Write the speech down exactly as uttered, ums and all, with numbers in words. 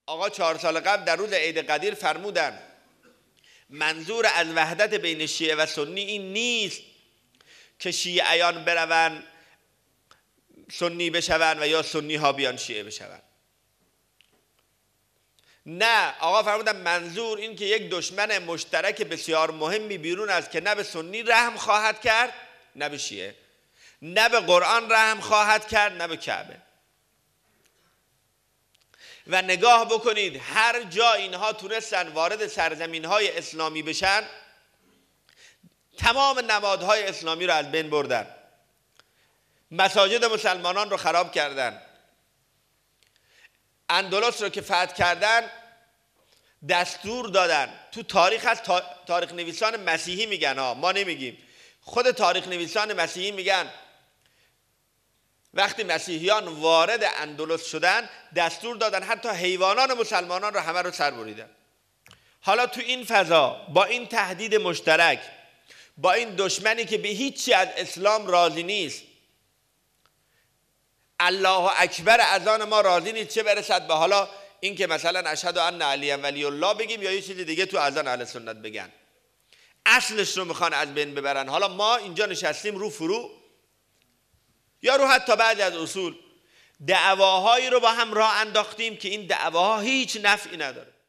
آقا چهار سال قبل در روز عید قدیر فرمودن منظور از وحدت بین شیعه و سنی این نیست که شیعیان بروند سنی بشوند و یا سنی ها بیان شیعه بشوند. نه، آقا فرمودن منظور این که یک دشمن مشترک بسیار مهمی بیرون است که نه به سنی رحم خواهد کرد نه به شیعه، نه به قرآن رحم خواهد کرد نه به کعبه. و نگاه بکنید هر جا اینها تونستن وارد سرزمین های اسلامی بشن تمام نمادهای اسلامی رو از بین بردن، مساجد مسلمانان رو خراب کردن، اندلس رو که فتح کردن دستور دادن. تو تاریخ از تاریخ نویسان مسیحی میگن ها، ما نمیگیم، خود تاریخ نویسان مسیحی میگن وقتی مسیحیان وارد اندلس شدن دستور دادن حتی حیوانان مسلمانان رو همه رو سر بریدن. حالا تو این فضا با این تهدید مشترک، با این دشمنی که به هیچی از اسلام راضی نیست، الله اکبر از آن ما راضی نیست، چه برسد به حالا این که مثلا اشهد ان علی ولی الله بگیم یا یه چیز دیگه تو اذان اهل سنت بگن. اصلش رو میخوان از بین ببرن. حالا ما اینجا نشستیم رو فرو یا رو حتی بعضی از اصول دعواهایی رو با هم راه انداختیم که این دعواها هیچ نفعی نداره.